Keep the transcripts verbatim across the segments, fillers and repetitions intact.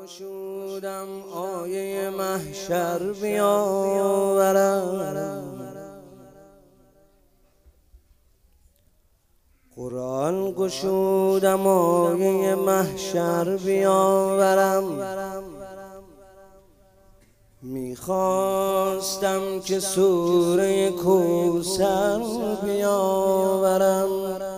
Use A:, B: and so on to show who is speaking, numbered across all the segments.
A: گشودم آیه محشر بیاورم، قرآن گشودم آیه محشر بیاورم. میخواستم که سوره کوثر بیاورم.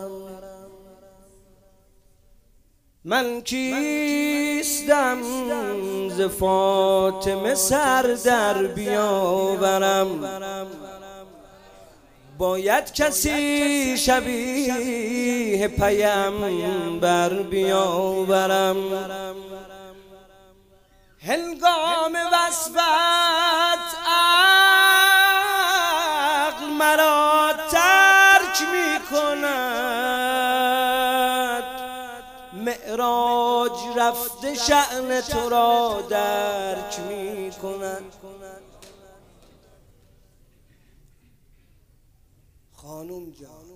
A: من کیستم ز فاطمه سر در بیاورم، باید کسی شبیه پیامبر بیاورم. هنگام وصفت عقل مرا ترک می کند، معراج رفته شأن تو را درک می کند. خانم جان،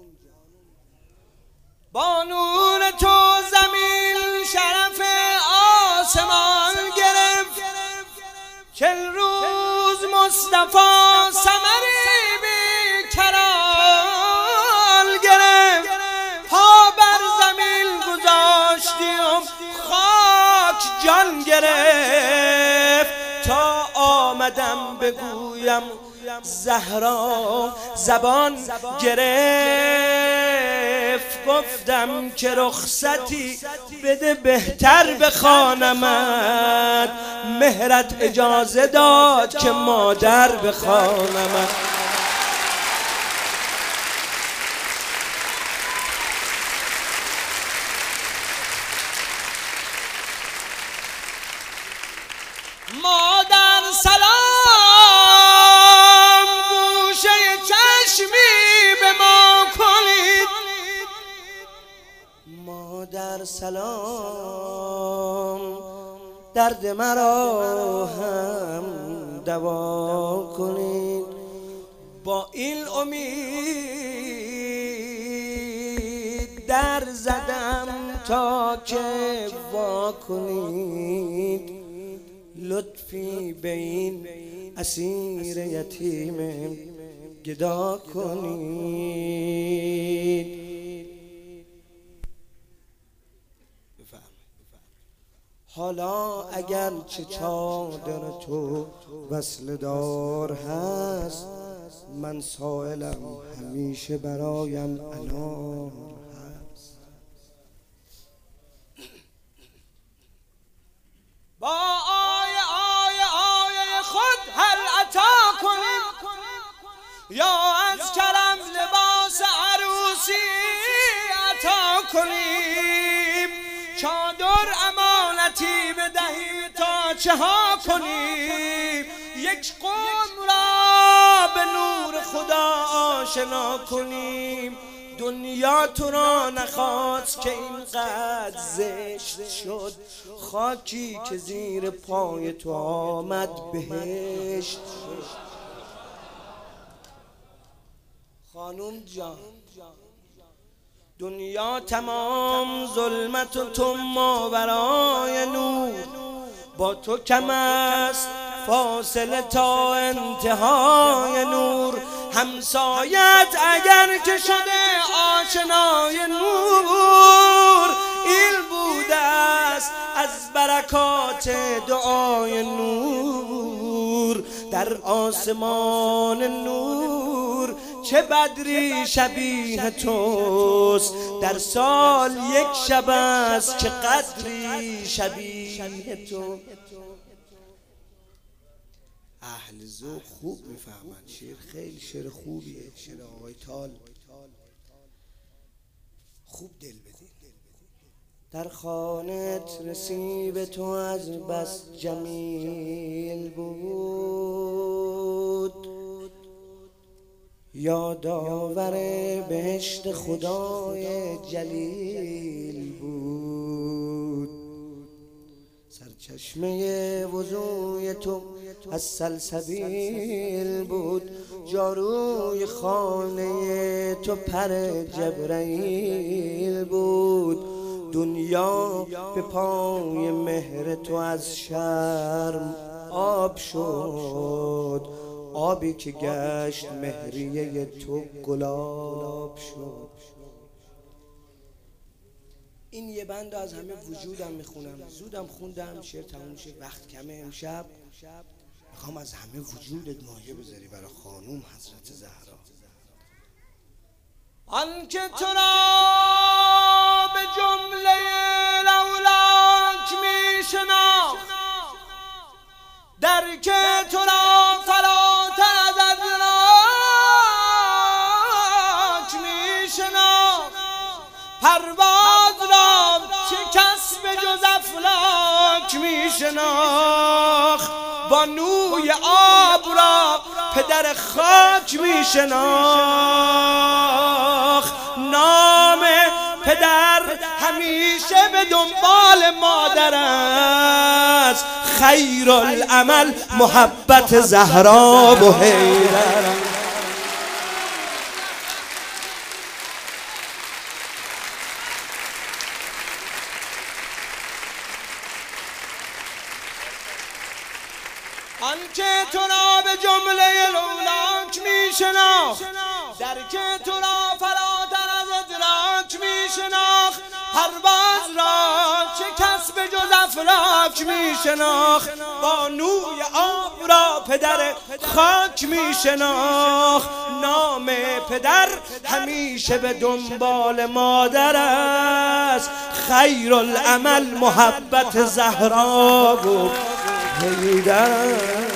A: با نور تو زمین شرف آسمان گرفت، چل روز مصطفی ثمری بی کرال گرفت. پا بر زمین گذاشتی و خاک جان گرفت، تا آمدم بگویم زهرا زبان گرفت. گفتم که رخصتی بده بهتر بخوانمت، مهرت اجازه داد که مادر بخوانمت. مادر سلام، گوشه چشمی به ما کنید. مادر سلام، درد مرا هم دوا کنید. با این امید در زدم تا که وا کنید. لطفی به این اسیر یتیم گدا کنید. حالا اگر چه چادر تو وصل دار هست، من سائلم همیشه برایم انار هست. با آیه آیه آیه خود هل عطا کنید، یا از کرم لباس عروسی عطا کنیم. چادر امانتی بدهیم تا چه ها کنیم، یک قوم را به نور خدا آشنا کنیم. دنیا تو را نخواست که اینقدر زشت شد، خاکی که زیر پای تو آمد بهشت شد. خانم جان، دنیا تمام ظلمت و تو ماورای نور، با تو کم است فاصله تا انتهای نور. همسایت اگر که شده آشنای نور، این بوده است از برکات دعای نور. در آسمان نور چه بدری شبیه توست، در سال یک شب است که قدری شبیه تو. اهل ذوق خوب میفهمن، شعر خیلی شعر خوبیه. شعر آقای تال خوب دل بدید. در خانت نصیب تو از بس جمیل بود، یادآور بهشت خدای جلیل بود. سرچشمه وضوی تو از سلسبیل بود، جاروی خانه تو پر جبرائیل بود. دنیا به پای مهر تو از شرم آب شد، آبی که گشت مهریه تو گلاب شد. این یه بند از همه وجودم میخونم، زودم خوندم، شعر تموم شه، وقت کمه. امشب میخوام از همه وجودت مایه بذاری برای خانوم حضرت زهرا. آنکه تو را به جمله لولاک میشناخت، درک تو را فراتر از ادراک میشناخت، پرواز را چه کس به جز افلاک میشناخت، بانوی آب را پدر خاک میشناخت. نام پدر همیشه به دنبال مادر است، خیر العمل محبت زهرا و حیدر. آنکه تو را به جمله لولاک میشناخت، درک تو را فراتر از ادراک میشناخت، پرواز را چه کس به جز افلاک میشناخت، بانوی آب را پدر خاک میشناخت. نام پدر همیشه به دنبال مادر است، خیر العمل محبت زهرا و حیدر.